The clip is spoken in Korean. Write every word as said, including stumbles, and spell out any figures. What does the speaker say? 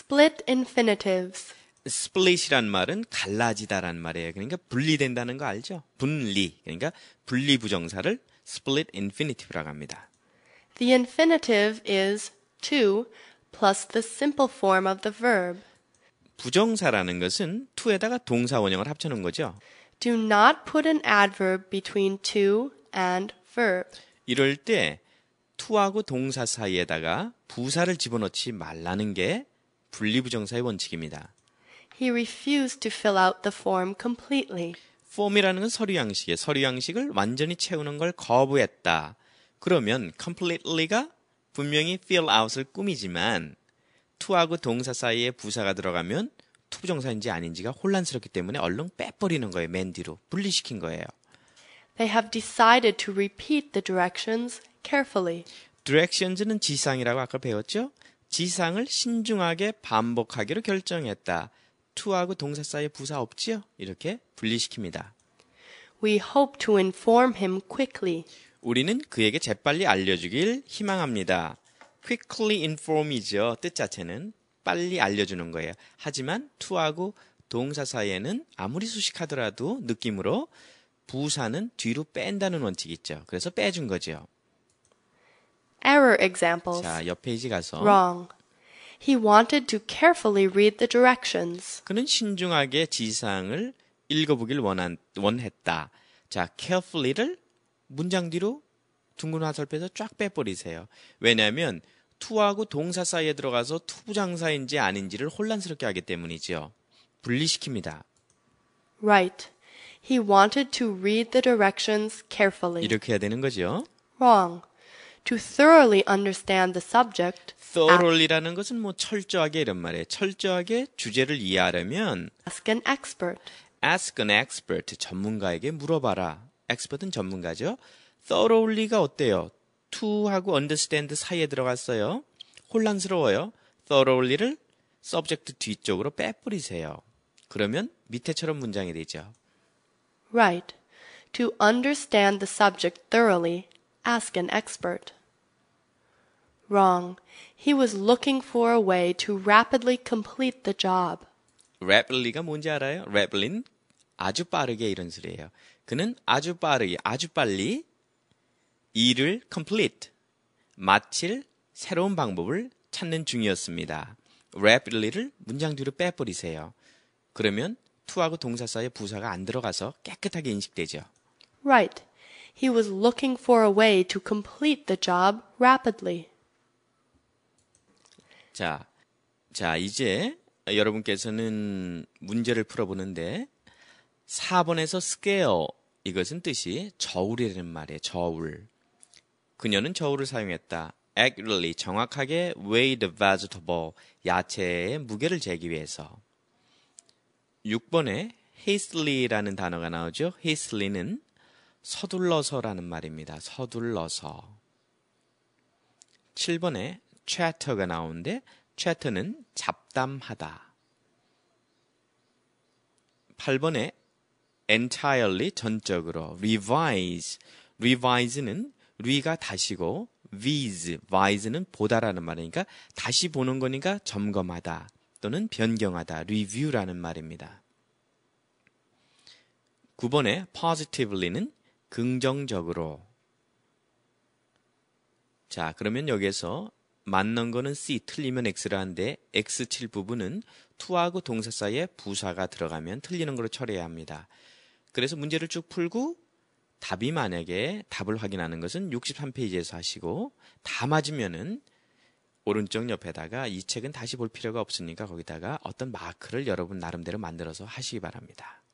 Split infinitives. split이란 말은 갈라지다란 말이에요. 그러니까 분리된다는 거 알죠? 분리. 그러니까 분리 부정사를 split infinitive라고 합니다. The infinitive is to plus the simple form of the verb. 부정사라는 것은 to에다가 동사 원형을 합쳐놓은 거죠. Do not put an adverb between to and verb. 이럴 때 to하고 동사 사이에다가 부사를 집어넣지 말라는 게 분리부정사의 원칙입니다. He refused to fill out the form completely. form이라는 건 서류 양식이에요. 서류 양식을 완전히 채우는 걸 거부했다. 그러면 completely가 분명히 fill out을 꾸미지만 to하고 동사 사이에 부사가 들어가면 투부정사인지 아닌지가 혼란스럽기 때문에 얼른 빼버리는 거예요. 맨 뒤로 분리시킨 거예요. They have decided to repeat the directions carefully. directions는 지상이라고 아까 배웠죠? 지상을 신중하게 반복하기로 결정했다. to하고 동사 사이에 부사 없지요? 이렇게 분리시킵니다. We hope to inform him quickly. 우리는 그에게 재빨리 알려주길 희망합니다. quickly inform이죠. 뜻 자체는 빨리 알려주는 거예요. 하지만 to하고 동사 사이에는 아무리 수식하더라도 느낌으로 부사는 뒤로 뺀다는 원칙이 있죠. 그래서 빼준 거죠. Error examples. 자, 옆 페이지 가서 Wrong. He wanted to carefully read the directions. 그는 신중하게 지상을 읽어보길 원한, 원했다. 자, carefully를 문장 뒤로 둥근 화살표에서 쫙 빼버리세요. 왜냐하면 to하고 동사 사이에 들어가서 투부정사인지 아닌지를 혼란스럽게 하기 때문이죠. 분리시킵니다. Right. He wanted to read the directions carefully. 이렇게 해야 되는 거죠. Wrong. To thoroughly understand the subject, thoroughly라는 것은 뭐 철저하게 이런 말이에요. 철저하게 주제를 이해하려면 ask an expert. ask an expert, 전문가에게 물어봐라. expert은 전문가죠. thoroughly가 어때요? to하고 understand 사이에 들어갔어요. 혼란스러워요. thoroughly를 subject 뒤쪽으로 빼버리세요. 그러면 밑에처럼 문장이 되죠. Right. To understand the subject thoroughly, ask an expert. Wrong. He was looking for a way to rapidly complete the job. rapidly가 뭔지 알아요? rapidly는 아주 빠르게 이런 소리예요. 그는 아주 빠르게, 아주 빨리 일을 complete, 마칠 새로운 방법을 찾는 중이었습니다. rapidly를 문장 뒤로 빼버리세요. 그러면 to하고 동사 사이에 부사가 안 들어가서 깨끗하게 인식되죠. Right. He was looking for a way to complete the job rapidly. 자, 자 이제 여러분께서는 문제를 풀어보는데 사 번에서 scale 이것은 뜻이 저울이라는 말이에요. 저울. 그녀는 저울을 사용했다. accurately 정확하게 weigh the vegetable 야채의 무게를 재기 위해서. 육 번에 hastily라는 단어가 나오죠. hastily는 서둘러서라는 말입니다. 서둘러서. 칠 번에 chatter가 나오는데 chatter는 잡담하다. 팔 번에 entirely 전적으로 revise. revise는 re가 다시고 vise, vise는 보다라는 말이니까 다시 보는 거니까 점검하다 또는 변경하다, review라는 말입니다. 구 번에 positively는 긍정적으로. 자, 그러면 여기에서 맞는 거는 C, 틀리면 X라는데 X 칠 부분은 to하고 동사 사이에 부사가 들어가면 틀리는 걸로 처리해야 합니다. 그래서 문제를 쭉 풀고 답이 만약에 답을 확인하는 것은 육십삼 페이지에서 하시고 다 맞으면은 오른쪽 옆에다가 이 책은 다시 볼 필요가 없으니까 거기다가 어떤 마크를 여러분 나름대로 만들어서 하시기 바랍니다.